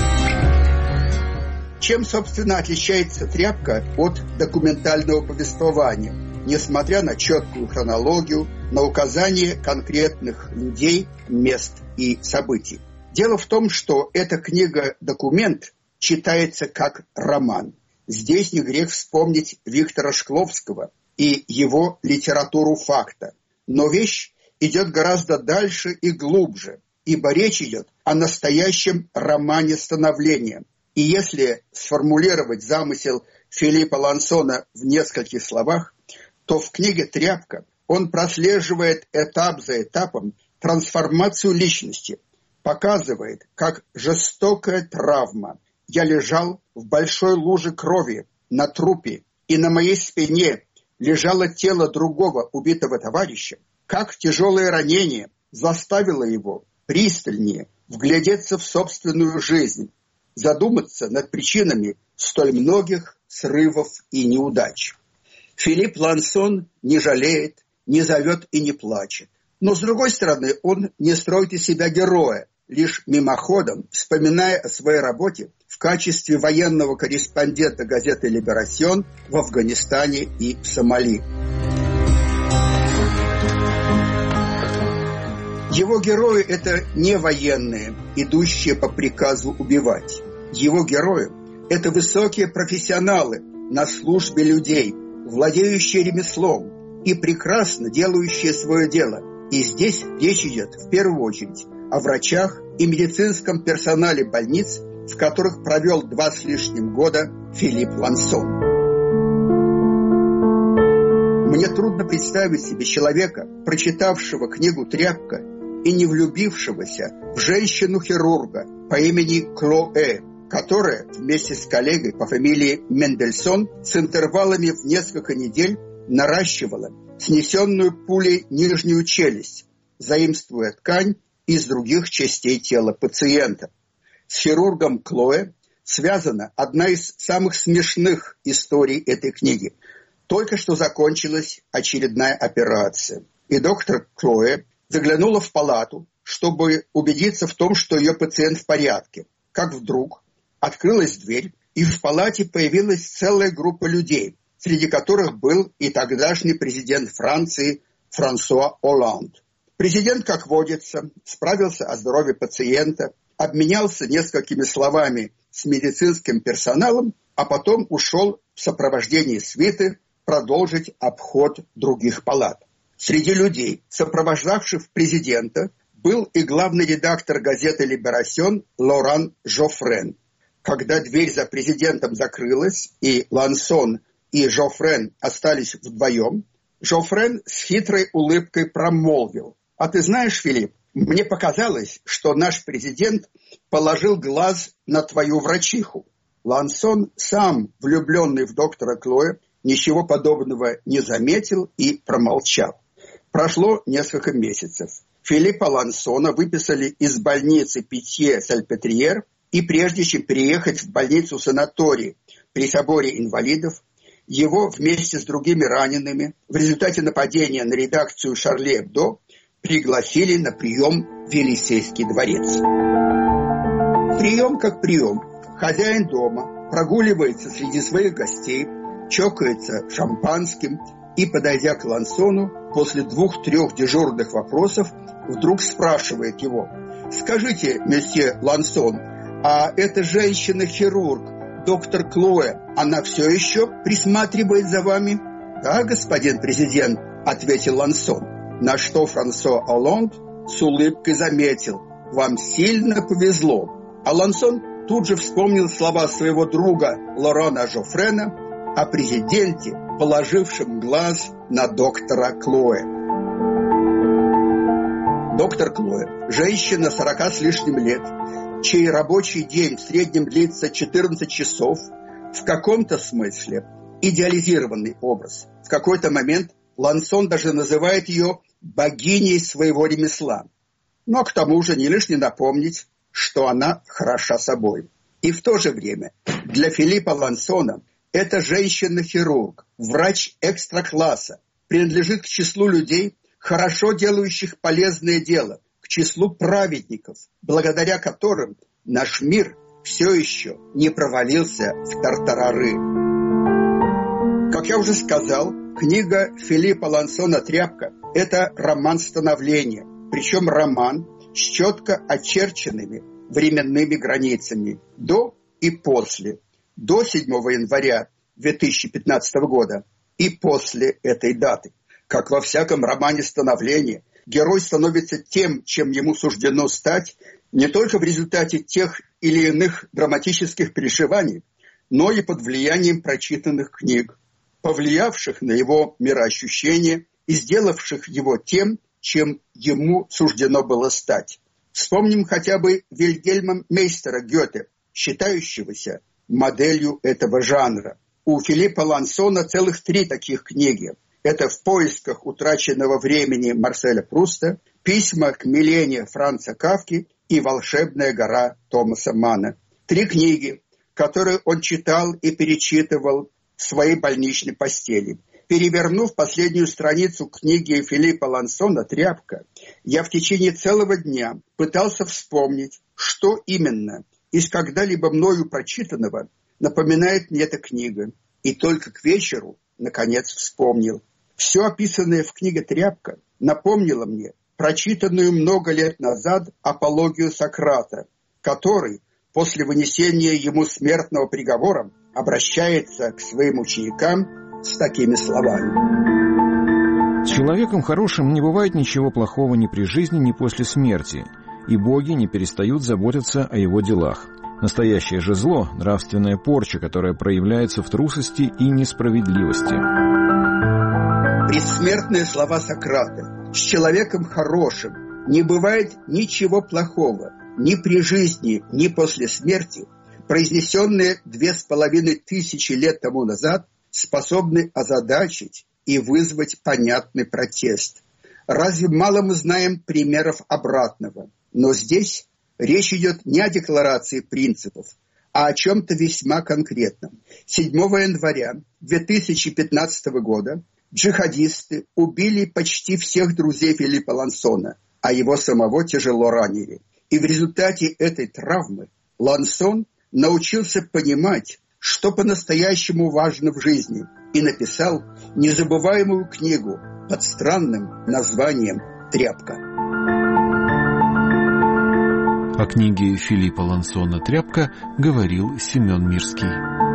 Чем, собственно, отличается «Тряпка» от документального повествования, несмотря на четкую хронологию, на указание конкретных людей, мест и событий? Дело в том, что эта книга-документ читается как роман. Здесь не грех вспомнить Виктора Шкловского и его литературу факта. Но вещь идет гораздо дальше и глубже, ибо речь идет о настоящем романе становления. И если сформулировать замысел Филиппа Лансона в нескольких словах, то в книге «Тряпка» он прослеживает этап за этапом трансформацию личности, показывает, как жестокая травма. Я лежал в большой луже крови на трупе, и на моей спине лежало тело другого убитого товарища, как тяжелое ранение заставило его пристальнее вглядеться в собственную жизнь, задуматься над причинами столь многих срывов и неудач. Филипп Лансон не жалеет, не зовет и не плачет. Но, с другой стороны, он не строит из себя героя, лишь мимоходом, вспоминая о своей работе в качестве военного корреспондента газеты «Либерасьон» в Афганистане и в Сомали. Его герои – это не военные, идущие по приказу убивать. Его герои – это высокие профессионалы на службе людей, владеющие ремеслом и прекрасно делающие свое дело. И здесь речь идет в первую очередь о врачах и медицинском персонале больниц, в которых провел два с лишним года Филипп Лансон. Мне трудно представить себе человека, прочитавшего книгу «Тряпка» и не влюбившегося в женщину-хирурга по имени Клоэ, которая вместе с коллегой по фамилии Мендельсон с интервалами в несколько недель наращивала снесенную пулей нижнюю челюсть, заимствуя ткань из других частей тела пациента. С хирургом Клоэ связана одна из самых смешных историй этой книги. Только что закончилась очередная операция, и доктор Клоэ заглянула в палату, чтобы убедиться в том, что ее пациент в порядке. Как вдруг открылась дверь, и в палате появилась целая группа людей, среди которых был и тогдашний президент Франции Франсуа Олланд. Президент, как водится, справился о здоровье пациента, обменялся несколькими словами с медицинским персоналом, а потом ушел в сопровождении свиты продолжить обход других палат. Среди людей, сопровождавших президента, был и главный редактор газеты «Либерасьон» Лоран Жофрен. Когда дверь за президентом закрылась, и Лансон и Жофрен остались вдвоем, Жофрен с хитрой улыбкой промолвил: «А ты знаешь, Филипп, мне показалось, что наш президент положил глаз на твою врачиху». Лансон, сам влюбленный в доктора Клоэ, ничего подобного не заметил и промолчал. Прошло несколько месяцев. Филиппа Лансона выписали из больницы Питье-Сальпетриер, и прежде чем переехать в больницу-санаторий при соборе инвалидов, его вместе с другими ранеными в результате нападения на редакцию «Шарли Эбдо» пригласили на прием в Елисейский дворец. Прием как прием. Хозяин дома прогуливается среди своих гостей, чокается шампанским и, подойдя к Лансону, после двух-трех дежурных вопросов вдруг спрашивает его: «Скажите, месье Лансон, а эта женщина-хирург, доктор Клоэ, она все еще присматривает за вами?» «Да, господин президент», — ответил Лансон, на что Франсуа Олланд с улыбкой заметил: «Вам сильно повезло». А Лансон тут же вспомнил слова своего друга Лорана Жофрена о президенте, положившем глаз на доктора Клоэ. Доктор Клоэ, женщина сорока с лишним лет, чей рабочий день в среднем длится четырнадцать часов, в каком-то смысле идеализированный образ. В какой-то момент Лансон даже называет ее богиней своего ремесла. Но к тому же не лишне напомнить, что она хороша собой. И в то же время для Филиппа Лансона эта женщина-хирург, врач экстра-класса, принадлежит к числу людей, хорошо делающих полезное дело, к числу праведников, благодаря которым наш мир все еще не провалился в тартарары. Как я уже сказал, книга Филиппа Лансона «Тряпка» – это роман становления, причем роман с четко очерченными временными границами до и после, до седьмого января две тысячи пятнадцатого года и после этой даты. Как во всяком романе становления, герой становится тем, чем ему суждено стать, не только в результате тех или иных драматических переживаний, но и под влиянием прочитанных книг, повлиявших на его мироощущение и сделавших его тем, чем ему суждено было стать. Вспомним хотя бы Вильгельма Мейстера Гёте, считающегося моделью этого жанра. У Филиппа Лансона целых три таких книги. Это «В поисках утраченного времени» Марселя Пруста, «Письма к Милене» Франца Кафки и «Волшебная гора» Томаса Манна. Три книги, которые он читал и перечитывал в своей больничной постели. Перевернув последнюю страницу книги Филиппа Лансона «Тряпка», я в течение целого дня пытался вспомнить, что именно из когда-либо мною прочитанного напоминает мне эта книга. И только к вечеру, наконец, вспомнил. Все описанное в книге «Тряпка» напомнило мне прочитанную много лет назад апологию Сократа, который после вынесения ему смертного приговора обращается к своим ученикам с такими словами. С человеком хорошим не бывает ничего плохого ни при жизни, ни после смерти, и боги не перестают заботиться о его делах. Настоящее же зло – нравственная порча, которая проявляется в трусости и несправедливости. Предсмертные слова Сократа: «С человеком хорошим не бывает ничего плохого ни при жизни, ни после смерти», произнесенные две с половиной тысячи лет тому назад, способны озадачить и вызвать понятный протест. Разве мало мы знаем примеров обратного? Но здесь речь идет не о декларации принципов, а о чем-то весьма конкретном. седьмого января две тысячи пятнадцатого года джихадисты убили почти всех друзей Филиппа Лансона, а его самого тяжело ранили. И в результате этой травмы Лансон научился понимать, что по-настоящему важно в жизни, и написал незабываемую книгу под странным названием «Тряпка». О книге Филиппа Лансона «Тряпка» говорил Семен Мирский.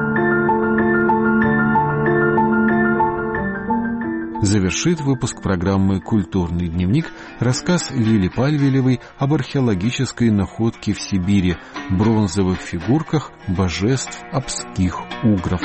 Завершит выпуск программы «Культурный дневник» рассказ Лили Пальвелевой об археологической находке в Сибири, бронзовых фигурках божеств обских угров.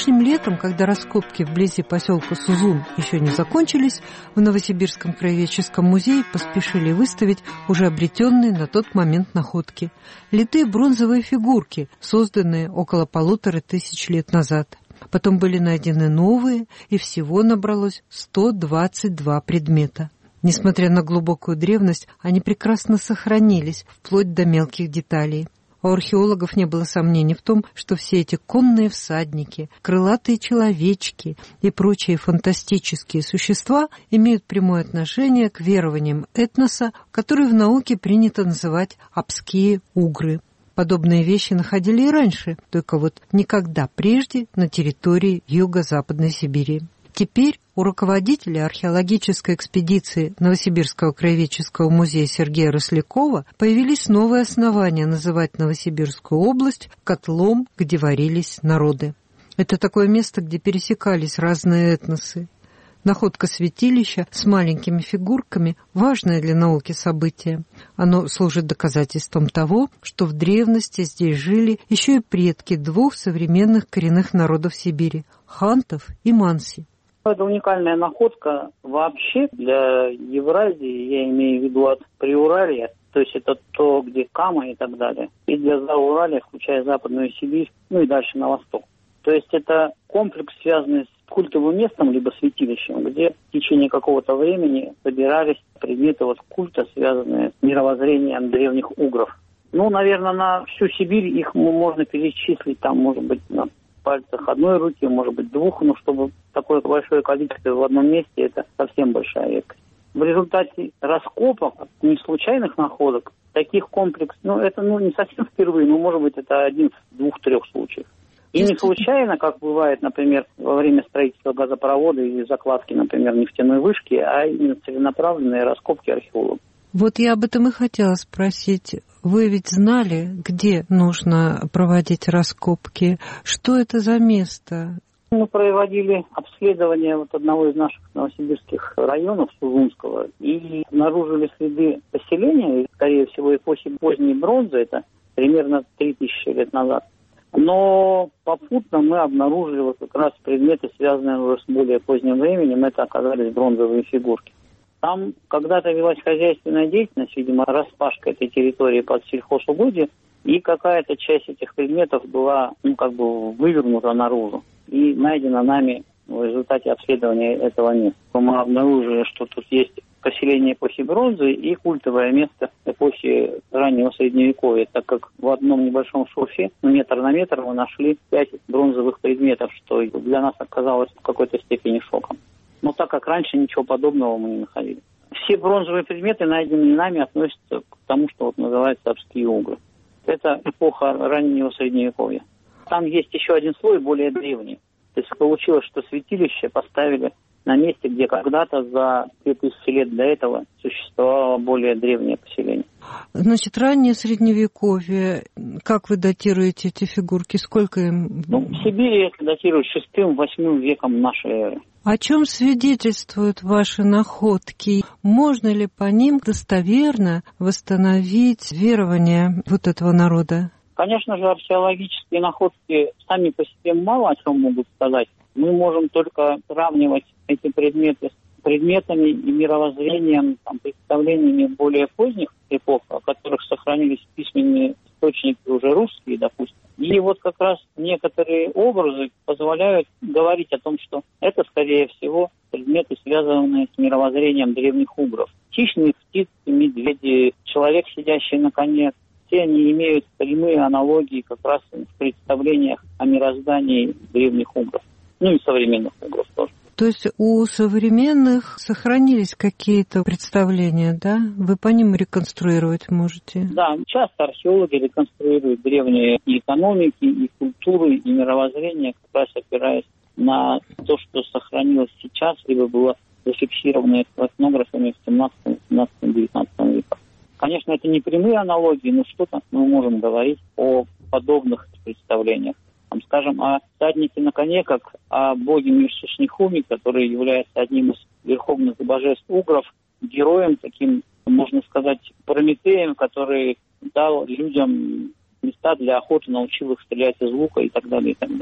Нынешним летом, когда раскопки вблизи поселка Сузун еще не закончились, в Новосибирском краеведческом музее поспешили выставить уже обретенные на тот момент находки. Литые бронзовые фигурки, созданные около полутора тысяч лет назад. Потом были найдены новые, и всего набралось сто двадцать два предмета. Несмотря на глубокую древность, они прекрасно сохранились, вплоть до мелких деталей. У археологов не было сомнений в том, что все эти конные всадники, крылатые человечки и прочие фантастические существа имеют прямое отношение к верованиям этноса, который в науке принято называть апские угры. Подобные вещи находили и раньше, только вот никогда прежде на территории Юго-Западной Сибири. Теперь у руководителя археологической экспедиции Новосибирского краеведческого музея Сергея Рослякова появились новые основания называть Новосибирскую область котлом, где варились народы. Это такое место, где пересекались разные этносы. Находка святилища с маленькими фигурками – важное для науки событие. Оно служит доказательством того, что в древности здесь жили еще и предки двух современных коренных народов Сибири – хантов и манси. Это уникальная находка вообще для Евразии, я имею в виду от Приуралья, то есть это то, где Кама и так далее, и для Зауралья, включая Западную Сибирь, ну и дальше на восток. То есть это комплекс, связанный с культовым местом, либо святилищем, где в течение какого-то времени собирались предметы вот культа, связанные с мировоззрением древних угров. Ну, наверное, на всю Сибирь их можно перечислить, там, может быть, на пальцах одной руки, может быть, двух, но чтобы такое большое количество в одном месте, это совсем большая редкость. В результате раскопок, не случайных находок, таких комплексов, ну, это ну, не совсем впервые, но, может быть, это один в двух-трех случаях. И не случайно, как бывает, например, во время строительства газопровода или закладки, например, нефтяной вышки, а именно целенаправленные раскопки археологов. Вот я об этом и хотела спросить. Вы ведь знали, где нужно проводить раскопки? Что это за место? Мы проводили обследование вот одного из наших новосибирских районов, Сузунского, и обнаружили следы поселения, и, скорее всего, эпохи поздней бронзы, это примерно три тысячи лет назад. Но попутно мы обнаружили вот как раз предметы, связанные уже с более поздним временем, это оказались бронзовые фигурки. Там когда-то велась хозяйственная деятельность, видимо, распашка этой территории под сельхозугодие, и какая-то часть этих предметов была, ну, как бы вывернута наружу и найдена нами в результате обследования этого места. Мы обнаружили, что тут есть поселение эпохи бронзы и культовое место эпохи раннего Средневековья, так как в одном небольшом шурфе, метр на метр, мы нашли пять бронзовых предметов, что для нас оказалось в какой-то степени шоком. Но так как раньше ничего подобного мы не находили. Все бронзовые предметы, найденные нами, относятся к тому, что вот называется апские угры. Это эпоха раннего Средневековья. Там есть еще один слой, более древний. То есть получилось, что святилище поставили на месте, где когда-то за две тысячи лет до этого существовало более древнее поселение. Значит, раннее Средневековье, как вы датируете эти фигурки? Сколько им? Ну, в Сибири это датируют шестым-восьмым веком нашей эры. О чем свидетельствуют ваши находки? Можно ли по ним достоверно восстановить верование вот этого народа? Конечно же, археологические находки сами по себе мало о чем могут сказать. Мы можем только сравнивать эти предметы с предметами и мировоззрением, там, представлениями более поздних эпох, о которых сохранились письменные источники уже русские, допустим. И вот как раз некоторые образы позволяют говорить о том, что это, скорее всего, предметы, связанные с мировоззрением древних угров. Хищные птицы, медведи, человек, сидящий на коне, все они имеют прямые аналогии как раз в представлениях о мироздании древних угров. Ну и современных угров тоже. То есть у современных сохранились какие-то представления, да? Вы по ним реконструировать можете? Да, часто археологи реконструируют древние и экономики, и культуры, и мировоззрения, как раз опираясь на то, что сохранилось сейчас, либо было зафиксировано этнографами в семнадцатом, семнадцатом, девятнадцатом веках. Конечно, это не прямые аналогии, но что-то мы можем говорить о подобных представлениях. Там, скажем, о всаднике на коне, как о боге Миршишнихуме, который является одним из верховных божеств угров, героем, таким, можно сказать, Прометеем, который дал людям места для охоты, научил их стрелять из лука и так далее, и так далее.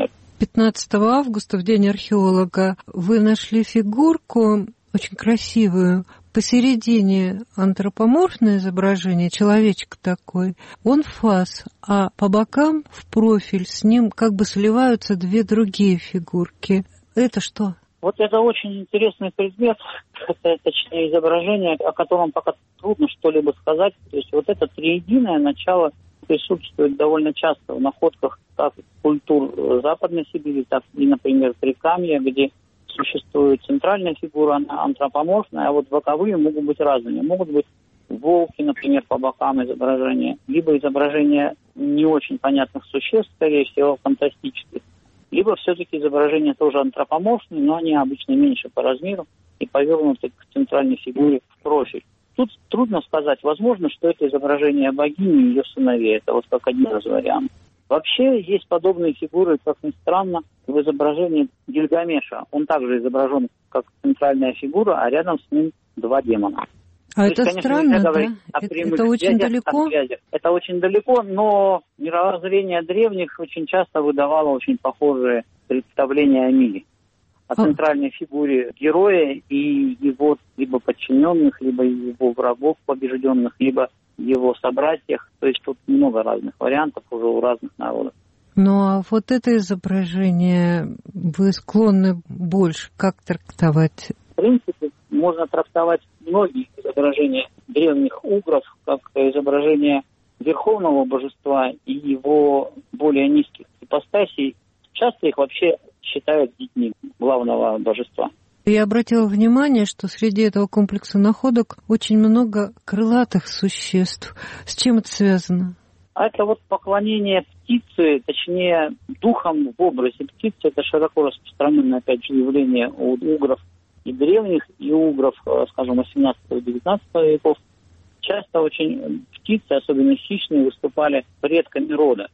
пятнадцатого августа, в День археолога, вы нашли фигурку очень красивую. Посередине антропоморфное изображение, человечек такой, он фас, а по бокам в профиль с ним как бы сливаются две другие фигурки. Это что? Вот это очень интересный предмет, это, точнее, изображение, о котором пока трудно что-либо сказать. То есть вот это триединое начало присутствует довольно часто в находках как культур Западной Сибири, так и, например, Прикамья, где существует центральная фигура, она антропоморфная, а вот боковые могут быть разными. Могут быть волки, например, по бокам изображения, либо изображения не очень понятных существ, скорее всего, фантастических, либо все-таки изображения тоже антропоморфные, но они обычно меньше по размеру и повернуты к центральной фигуре в профиль. Тут трудно сказать. Возможно, что это изображение богини и ее сыновей. Это вот как один из вариантов. Вообще есть подобные фигуры, как ни странно, в изображении Гильгамеша. Он также изображен как центральная фигура, а рядом с ним два демона. А это есть, конечно, странно, да? Это, это очень далеко? Это очень далеко, но мировоззрение древних очень часто выдавало очень похожие представления о мире. О центральной фигуре героя и его либо подчиненных, либо его врагов побежденных, либо его собратьях. То есть тут много разных вариантов уже у разных народов. Ну а вот это изображение вы склонны больше как трактовать? В принципе, можно трактовать многие изображения древних угров как изображение верховного божества и его более низких ипостасей. Часто их вообще считают детьми главного божества. Я обратила внимание, что среди этого комплекса находок очень много крылатых существ. С чем это связано? А это вот поклонение птицы, точнее, духом в образе птицы. Это широко распространенное, опять же, явление у угров и древних, и угров, скажем, восемнадцатого-девятнадцатого веков. Часто очень птицы, особенно хищные, выступали предками рода.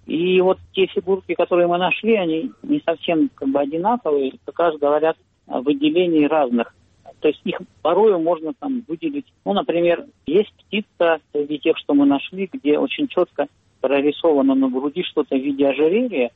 И вот те фигурки, которые мы нашли, они не совсем как бы одинаковые, как раз говорят о выделении разных. То есть их порою можно там выделить. Ну, например, есть птица среди тех, что мы нашли, где очень четко прорисовано на груди что-то в виде ожерелья,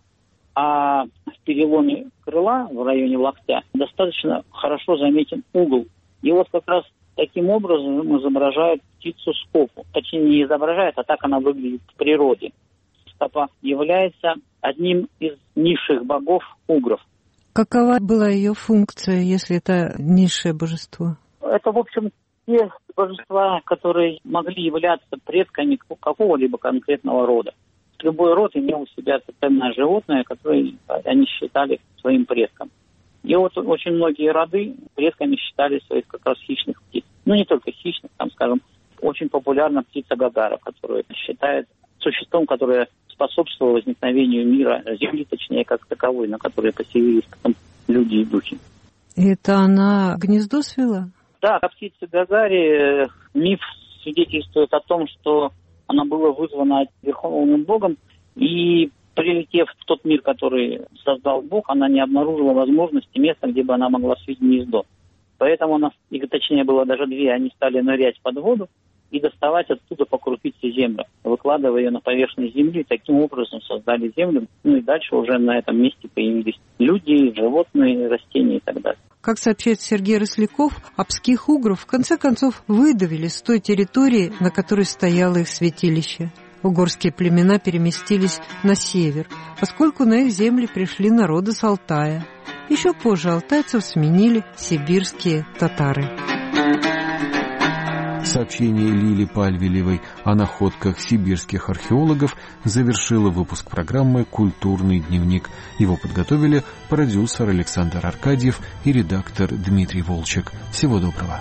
а в переломе крыла в районе локтя достаточно хорошо заметен угол. И вот как раз таким образом изображают птицу скопу. Точнее, не изображают, а так она выглядит в природе. Скопа является одним из низших богов угров. Какова была ее функция, если это низшее божество? Это, в общем, те божества, которые могли являться предками какого-либо конкретного рода. Любой род имел у себя ценное животное, которое они считали своим предком. И вот очень многие роды предками считали своих как раз хищных птиц. Ну, не только хищных, там, скажем, очень популярна птица Гагара, которую считают существом, которое способствовало возникновению мира, Земли, точнее, как таковой, на которой поселились потом люди и духи. Это она гнездо свела? Да, о птице Гагаре миф свидетельствует о том, что она была вызвана Верховным Богом, и прилетев в тот мир, который создал Бог, она не обнаружила возможности места, где бы она могла свить гнездо. Поэтому она, и точнее было даже две, они стали нырять под воду и доставать оттуда по крупице землю, выкладывая ее на поверхность земли, таким образом создали землю. Ну и дальше уже на этом месте появились люди, животные, растения и так далее. Как сообщает Сергей Росляков, обских угров в конце концов выдавили с той территории, на которой стояло их святилище. Угорские племена переместились на север, поскольку на их земли пришли народы с Алтая. Еще позже алтайцев сменили сибирские татары. Сообщение Лили Пальвелевой о находках сибирских археологов завершило выпуск программы «Культурный дневник». Его подготовили продюсер Александр Аркадьев и редактор Дмитрий Волчек. Всего доброго.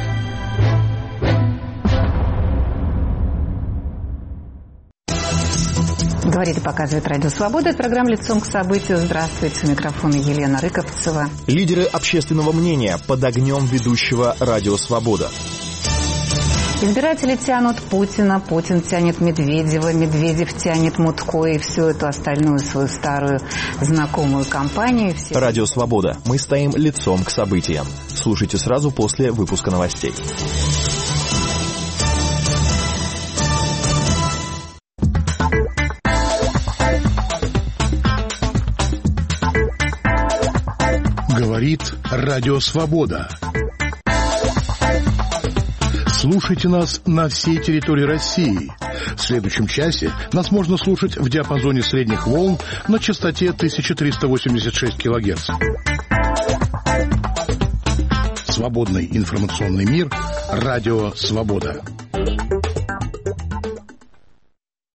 Говорит и показывает Радио Свобода. Это программа «Лицом к событию». Здравствуйте. У микрофона Елена Рыковцева. Лидеры общественного мнения под огнем ведущего Радио Свобода. Избиратели тянут Путина, Путин тянет Медведева, Медведев тянет Мутко и всю эту остальную свою старую знакомую компанию. Все... Радио Свобода. Мы стоим лицом к событиям. Слушайте сразу после выпуска новостей. Говорит Радио Свобода. Слушайте нас на всей территории России. В следующем часе нас можно слушать в диапазоне средних волн на частоте тысяча триста восемьдесят шесть килогерц. Свободный информационный мир. Радио Свобода.